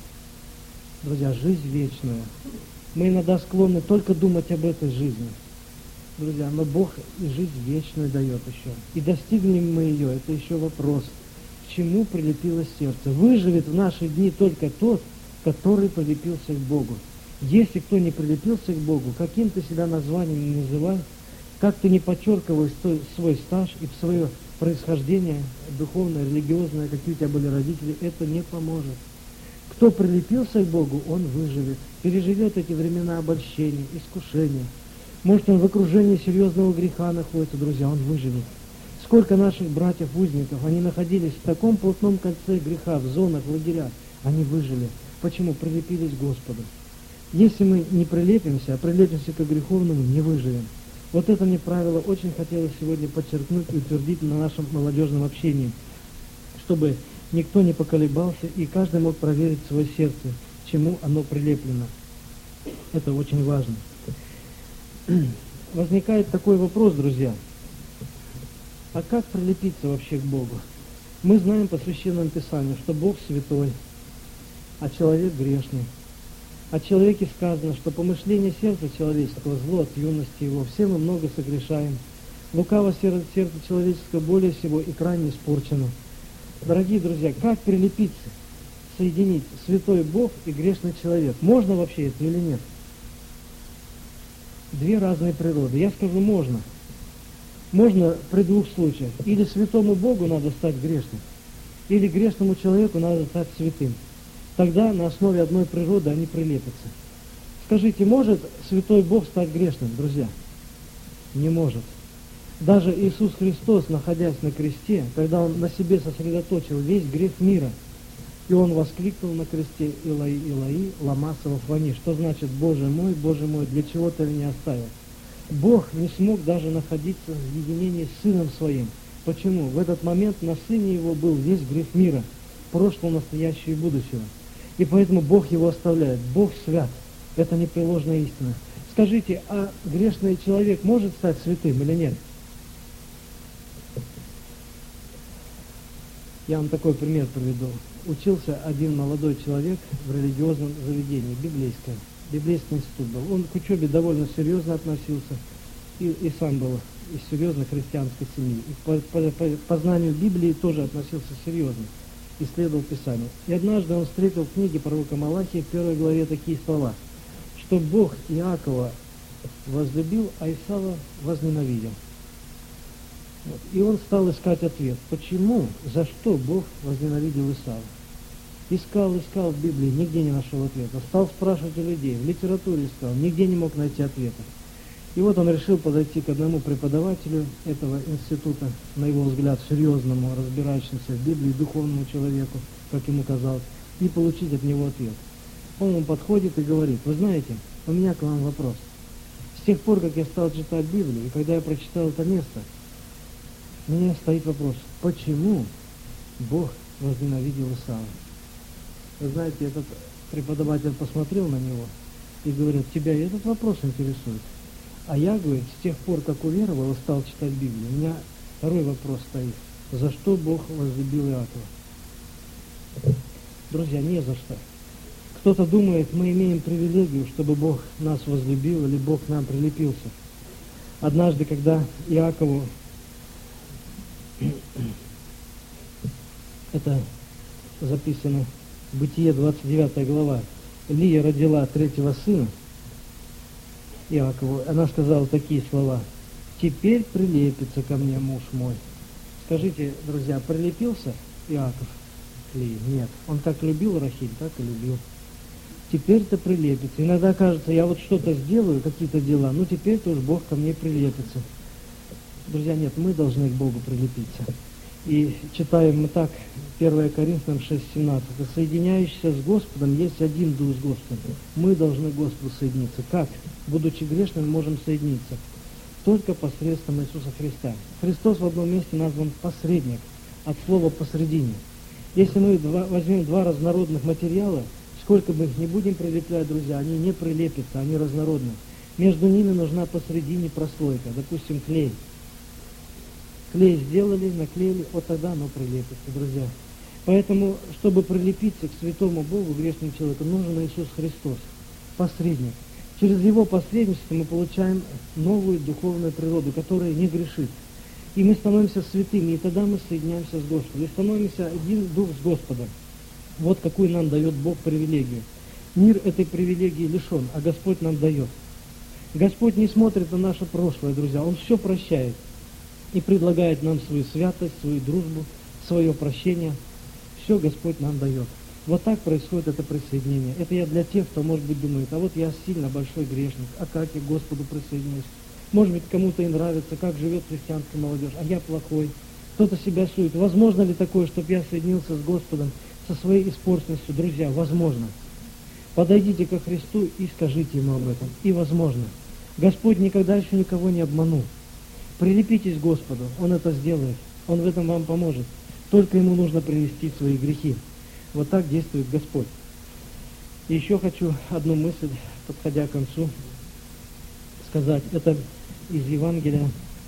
Друзья, жизнь вечная. Мы иногда склонны только думать об этой жизни. друзья, но Бог и жизнь вечную дает еще. И достигнем мы ее, это еще вопрос. К чему прилепилось сердце? Выживет в наши дни только тот, который прилепился к Богу. Если кто не прилепился к Богу, каким ты себя названием не называй, как ты не подчеркивай свой стаж и свое происхождение духовное, религиозное, какие у тебя были родители, это не поможет. Кто прилепился к Богу, он выживет, переживет эти времена обольщения, искушения. Может, он в окружении серьезного греха находится, друзья, он выживет. Сколько наших братьев-узников, они находились в таком плотном кольце греха, в зонах, в лагерях, они выжили. Почему? Прилепились к Господу. Если мы не прилепимся, а прилепимся к греховному, не выживем. Вот это мне правило очень хотелось сегодня подчеркнуть и утвердить на нашем молодежном общении, чтобы никто не поколебался и каждый мог проверить свое сердце, чему оно прилеплено. Это очень важно. Возникает такой вопрос, друзья, а как прилепиться вообще к Богу? Мы знаем по Священному Писанию, что Бог святой, а человек грешный. О человеке сказано, что помышление сердца человеческого зло от юности его, все мы много согрешаем. Лукаво сердце, сердце человеческое более всего и крайне испорчено. Дорогие друзья, как прилепиться, соединить святой Бог и грешный человек? Можно вообще это или нет? Две разные природы. Я скажу, можно. Можно при двух случаях. Или святому Богу надо стать грешным, или грешному человеку надо стать святым. Тогда на основе одной природы они прилепятся. Скажите, может святой Бог стать грешным, друзья? Не может. Даже Иисус Христос, находясь на кресте, когда Он на себе сосредоточил весь грех мира, и Он воскликнул на кресте: «Илаи, Илаи, лама савахвани», что значит: «Боже мой, Боже мой, для чего Ты меня оставил?» Бог не смог даже находиться в единении с Сыном Своим. Почему? В этот момент на Сыне Его был весь грех мира, прошлого, настоящего и будущего. И поэтому Бог Его оставляет. Бог свят. Это непреложная истина. Скажите, а грешный человек может стать святым или нет? Я вам такой пример приведу. Учился один молодой человек в религиозном заведении, библейском. Библейский институт был. Он к учебе довольно серьезно относился и, и сам был из серьезной христианской семьи. И по, по, по, по знанию Библии тоже относился серьезно, исследовал Писание. И однажды он встретил в книге пророка Малахии в первой главе такие слова, что Бог Иакова возлюбил, а Исава возненавидел. Вот. И он стал искать ответ, почему, за что Бог возненавидел Исава. Искал, искал в Библии, нигде не нашел ответа. Стал спрашивать у людей, в литературе искал, нигде не мог найти ответа. И вот он решил подойти к одному преподавателю этого института, на его взгляд, серьезному, разбирающемуся в Библии, духовному человеку, как ему казалось, и получить от него ответ. Он ему подходит и говорит: вы знаете, у меня к вам вопрос. С тех пор, как я стал читать Библию, и когда я прочитал это место, у меня стоит вопрос, почему Бог возненавидел Исава? Вы знаете, этот преподаватель посмотрел на него и говорит: тебя этот вопрос интересует? А я, говорит, с тех пор, как уверовал и стал читать Библию, у меня второй вопрос стоит. За что Бог возлюбил Иакова? Друзья, не за что. Кто-то думает, мы имеем привилегию, чтобы Бог нас возлюбил или Бог к нам прилепился. Однажды, когда Иакову, это записано в Бытие, двадцать девятая глава, Лия родила третьего сына, Иакову, она сказала такие слова: «Теперь прилепится ко мне муж мой». Скажите, друзья, прилепился Иаков к Лии? Нет. Он как любил Рахиль, так и любил. Теперь-то прилепится. Иногда кажется, я вот что-то сделаю, какие-то дела, ну теперь-то уж Бог ко мне прилепится. Друзья, нет, мы должны к Богу прилепиться. И читаем мы так, первое Коринфянам шесть семнадцать. «Соединяющийся с Господом есть один дух с Господом». Мы должны к Господу соединиться. Как? Будучи грешными, можем соединиться только посредством Иисуса Христа. Христос в одном месте назван посредник, от слова «посредине». Если мы два, возьмем два разнородных материала, сколько бы их ни будем прилеплять, друзья, они не прилепятся, они разнородны. Между ними нужна посредине прослойка, допустим, клей. Клей сделали, наклеили, вот тогда оно прилепится, друзья. Поэтому, чтобы прилепиться к святому Богу, грешному человеку, нужен Иисус Христос, посредник, Через его посредничество мы получаем новую духовную природу, которая не грешит. И мы становимся святыми, и тогда мы соединяемся с Господом, и становимся один дух с Господом. Вот какую нам дает Бог привилегию. Мир этой привилегии лишен, а Господь нам дает. Господь не смотрит на наше прошлое, друзья, Он все прощает и предлагает нам свою святость, свою дружбу, свое прощение. Все Господь нам дает. Вот так происходит это присоединение. Это я для тех, кто, может быть, думает, а вот я сильно большой грешник, а как я к Господу присоединюсь? Может быть, кому-то и нравится, как живет христианская молодежь, а я плохой. Кто-то себя сует. Возможно ли такое, чтобы я соединился с Господом со своей испорченностью? Друзья, возможно. Подойдите ко Христу и скажите Ему об этом. И возможно. Господь никогда еще никого не обманул. Прилепитесь к Господу, Он это сделает. Он в этом вам поможет. Только Ему нужно принести свои грехи. Вот так действует Господь. И еще хочу одну мысль, подходя к концу, сказать. Это из Евангелия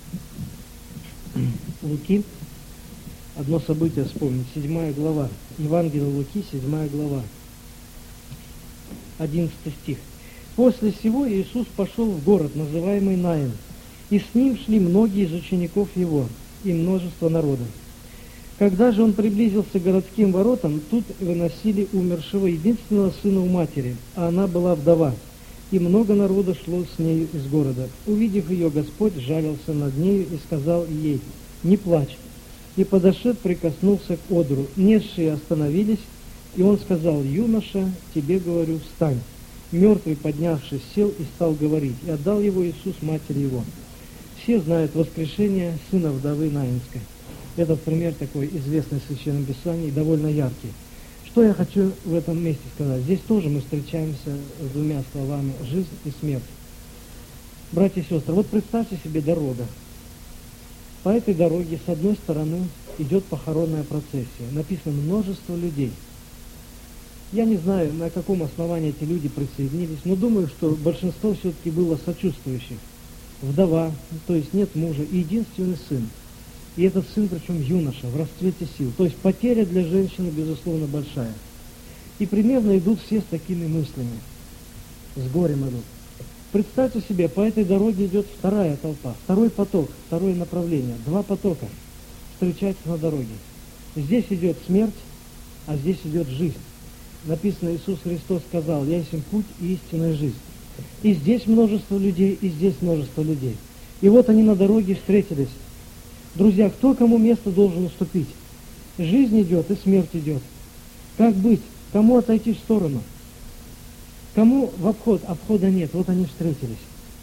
Луки. Одно событие вспомнить. Седьмая глава. Евангелие Луки, седьмая глава. Одиннадцатый стих. «После сего Иисус пошел в город, называемый Наин, и с ним шли многие из учеников Его, и множество народа. Когда же Он приблизился к городским воротам, тут выносили умершего единственного сына у матери, а она была вдова, и много народа шло с нею из города. Увидев ее, Господь жалился над нею и сказал ей: не плачь. И подошед, прикоснулся к одру. Несшие остановились, и Он сказал: юноша, тебе говорю, встань. Мертвый, поднявшись, сел и стал говорить, и отдал его Иисус матери его». Все знают воскрешение сына вдовы Наинской. Этот пример такой известный в Священном Писании, довольно яркий. Что я хочу в этом месте сказать? Здесь тоже мы встречаемся с двумя словами: жизнь и смерть. Братья и сестры, вот представьте себе дорога. По этой дороге с одной стороны идет похоронная процессия. Написано множество людей. Я не знаю, на каком основании эти люди присоединились, но думаю, что большинство все-таки было сочувствующих. Вдова, то есть нет мужа, и единственный сын. И этот сын, причем юноша, в расцвете сил. То есть потеря для женщины, безусловно, большая. И примерно идут все с такими мыслями. С горем идут. Представьте себе, по этой дороге идет вторая толпа, второй поток, второе направление. Два потока встречаются на дороге. Здесь идет смерть, а здесь идет жизнь. Написано, Иисус Христос сказал: «Я есть путь и истинная жизнь». И здесь множество людей, и здесь множество людей. И вот они на дороге встретились. Друзья, кто кому место должен уступить? Жизнь идет и смерть идет. Как быть? Кому отойти в сторону? Кому в обход? Обхода нет. Вот они встретились.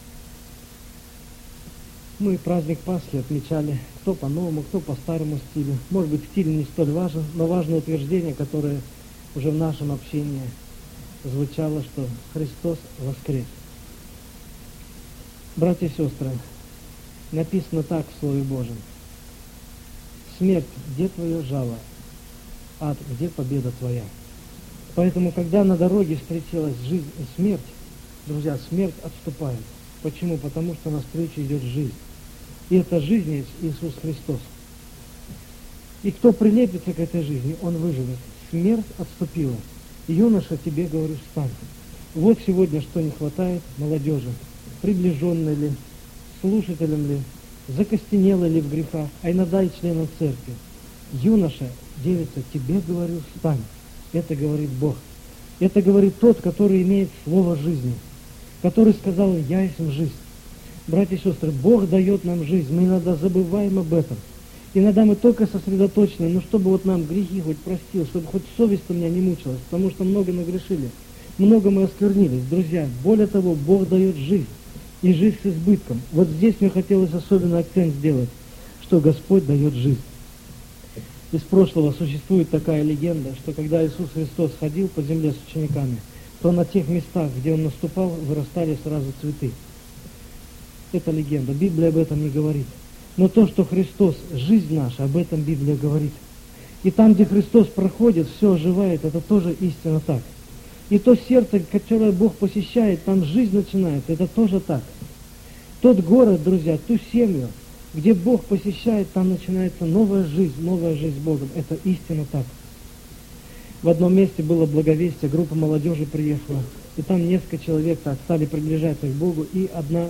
Мы праздник Пасхи отмечали, кто по-новому, кто по старому стилю. Может быть, стиль не столь важен, но важно утверждение, которое уже в нашем общении звучало, что Христос воскрес. Братья и сестры, написано так в Слове Божьем: смерть, где твое жало? Ад, где победа твоя? Поэтому, когда на дороге встретилась жизнь и смерть, друзья, смерть отступает. Почему? Потому что навстречу идет жизнь. И эта жизнь есть Иисус Христос. И кто прилепится к этой жизни, он выживет. Смерть отступила. Юноша, тебе говорю, встань. Вот сегодня что не хватает молодежи. Приближенной ли, слушателям ли, закостенелой ли в грехах, а иногда и членам церкви. Юноша, девица, тебе говорю, встань. Это говорит Бог. Это говорит тот, который имеет слово жизни, который сказал: «Я есть жизнь». Братья и сестры, Бог дает нам жизнь. Мы иногда забываем об этом. Иногда мы только сосредоточены, ну чтобы вот нам грехи хоть простил, чтобы хоть совесть у меня не мучилась, потому что много нагрешили, много мы осквернились. Друзья, более того, Бог дает жизнь, и жизнь с избытком. Вот здесь мне хотелось особенно акцент сделать, что Господь дает жизнь. Из прошлого существует такая легенда, что когда Иисус Христос ходил по земле с учениками, то на тех местах, где Он наступал, вырастали сразу цветы. Это легенда, Библия об этом не говорит. Но то, что Христос, жизнь наша, об этом Библия говорит. И там, где Христос проходит, все оживает, это тоже истинно так. И то сердце, которое Бог посещает, там жизнь начинается, это тоже так. Тот город, друзья, ту семью, где Бог посещает, там начинается новая жизнь, новая жизнь с Богом. Это истинно так. В одном месте было благовестие, группа молодежи приехала. И там несколько человек так стали приближаться к Богу, и одна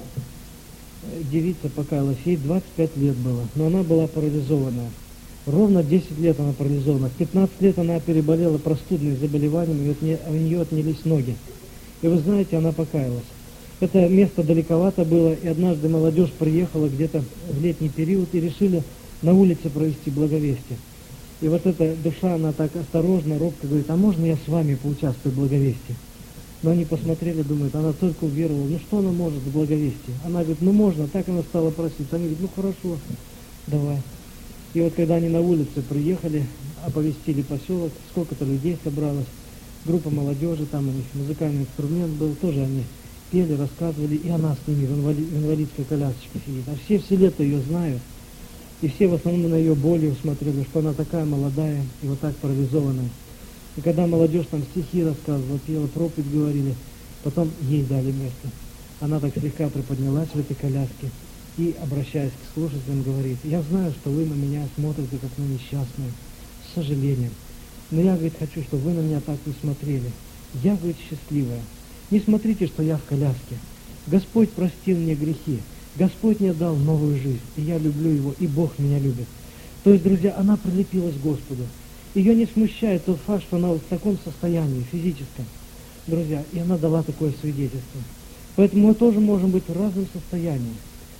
девица покаялась, ей двадцать пять лет было, но она была парализованная. Ровно десять лет она парализована. В пятнадцать лет она переболела простудным заболеванием, и от нее, у нее отнялись ноги. И вы знаете, она покаялась. Это место далековато было, и однажды молодежь приехала где-то в летний период и решили на улице провести благовестие. И вот эта душа, она так осторожно, робко говорит: а можно я с вами поучаствую в благовестии? Но они посмотрели, думают, она только уверовала, ну что она может в благовестии? Она говорит, ну можно, так она стала просить. Они говорят, ну хорошо, давай. И вот когда они на улице приехали, оповестили поселок, сколько-то людей собралось, группа молодежи, там у них музыкальный инструмент был, тоже они пели, рассказывали, и она с ними в, инвали, в инвалидской колясочке сидит. А все в селе-то ее знают, и все в основном на ее болью смотрели, что она такая молодая и вот так парализованная. И когда молодежь там стихи рассказывала, пела, проповедь говорили, потом ей дали место. Она так слегка приподнялась в этой коляске и, обращаясь к слушателям, говорит: я знаю, что вы на меня смотрите, как на несчастную, с сожалением. Но я, говорит, хочу, чтобы вы на меня так не смотрели. Я, говорит, счастливая. Не смотрите, что я в коляске. Господь простил мне грехи. Господь мне дал новую жизнь. И я люблю Его, и Бог меня любит. То есть, друзья, она прилепилась к Господу. Ее не смущает тот факт, что она вот в таком состоянии физическом, друзья, и она дала такое свидетельство. Поэтому мы тоже можем быть в разном состоянии.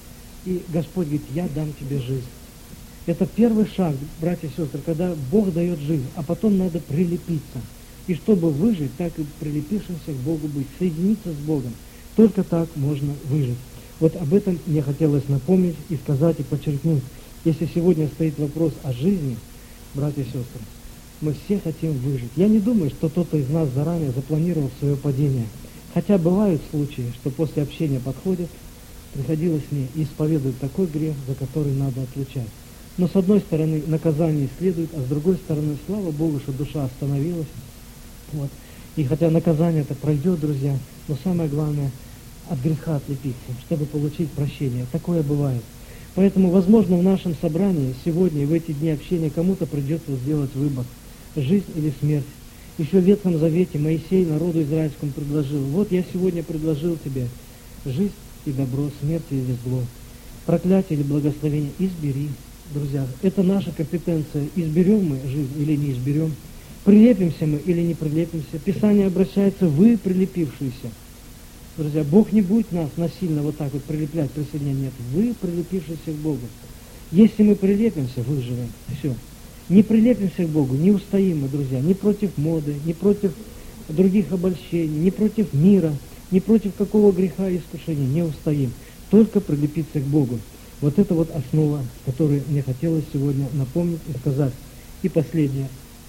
И Господь говорит: я дам тебе жизнь. Это первый шаг, братья и сестры, когда Бог дает жизнь, а потом надо прилепиться. И чтобы выжить, так и прилепившимся к Богу быть, соединиться с Богом. Только так можно выжить. Вот об этом мне хотелось напомнить и сказать, и подчеркнуть. Если сегодня стоит вопрос о жизни, братья и сестры, мы все хотим выжить. Я не думаю, что кто-то из нас заранее запланировал свое падение. Хотя бывают случаи, что после общения подходят, приходилось мне и исповедуют такой грех, за который надо отлучать. Но с одной стороны наказание следует, а с другой стороны, слава Богу, что душа остановилась. Вот. И хотя наказание это пройдет, друзья, но самое главное от греха отлепиться, чтобы получить прощение. Такое бывает. Поэтому, возможно, в нашем собрании сегодня и в эти дни общения кому-то придется сделать выбор. Жизнь или смерть. Еще в Ветхом Завете Моисей народу израильскому предложил: вот я сегодня предложил тебе жизнь и добро, смерть или зло, проклятие или благословение. Избери, друзья. Это наша компетенция. Изберем мы жизнь или не изберем. Прилепимся мы или не прилепимся. Писание обращается: вы прилепившиеся. Друзья, Бог не будет нас насильно вот так вот прилеплять, присоединять. Нет, вы прилепившиеся к Богу. Если мы прилепимся, выживем. Все. Не прилепимся к Богу, не устоим мы, друзья, ни против моды, ни против других обольщений, ни против мира, ни против какого греха и искушения. Не устоим. Только прилепиться к Богу. Вот это вот основа, которую мне хотелось сегодня напомнить и сказать. И последнее.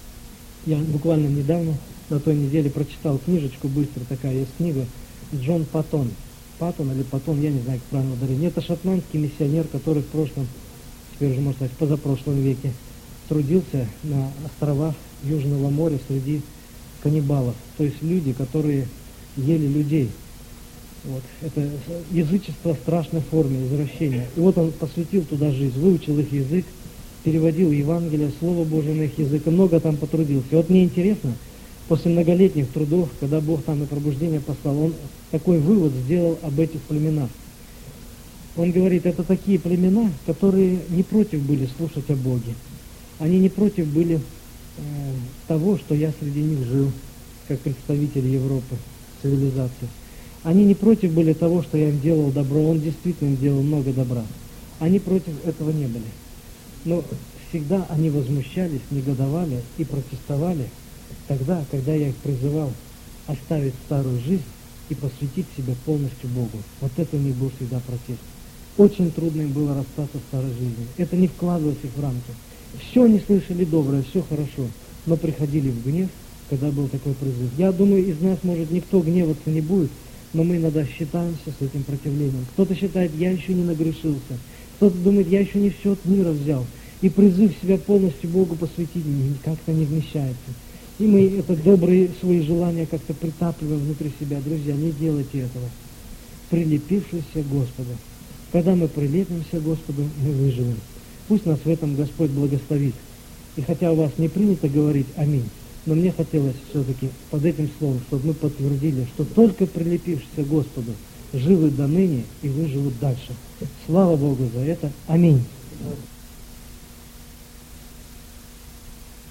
Я буквально недавно, на той неделе, прочитал книжечку, быстро такая есть книга, Джон Паттон. Паттон или Паттон, я не знаю, как правильно ударение. Это шотландский миссионер, который в прошлом, теперь уже можно сказать, в позапрошлом веке, трудился на островах Южного моря среди каннибалов. То есть люди, которые ели людей. Вот. Это язычество в страшной форме, извращения. И вот он посвятил туда жизнь, выучил их язык, переводил Евангелие, Слово Божие на их язык, и много там потрудился. И вот мне интересно, после многолетних трудов, когда Бог там и пробуждение послал, он такой вывод сделал об этих племенах. Он говорит, это такие племена, которые не против были слушать о Боге. Они не против были э, того, что я среди них жил, как представитель Европы, цивилизации. Они не против были того, что я им делал добро. Он действительно им делал много добра. Они против этого не были. Но всегда они возмущались, негодовали и протестовали тогда, когда я их призывал оставить старую жизнь и посвятить себя полностью Богу. Вот это у них был всегда протест. Очень трудно им было расстаться с старой жизнью. Это не вкладывалось их в рамки. Все они слышали доброе, все хорошо, но приходили в гнев, когда был такой призыв. Я думаю, из нас, может, никто гневаться не будет, но мы иногда считаемся с этим противлением. Кто-то считает, я еще не нагрешился. Кто-то думает, я еще не все от мира взял. И призыв себя полностью Богу посвятить как-то не вмещается. И мы это добрые свои желания как-то притапливаем внутри себя. Друзья, не делайте этого. Прилепившись к Господу. Когда мы прилепимся к Господу, мы выживем. Пусть нас в этом Господь благословит. И хотя у вас не принято говорить «Аминь», Но мне хотелось все-таки под этим словом, чтобы мы подтвердили, что только прилепившись к Господу, живы до ныне и выживут дальше. Слава Богу за это. Аминь.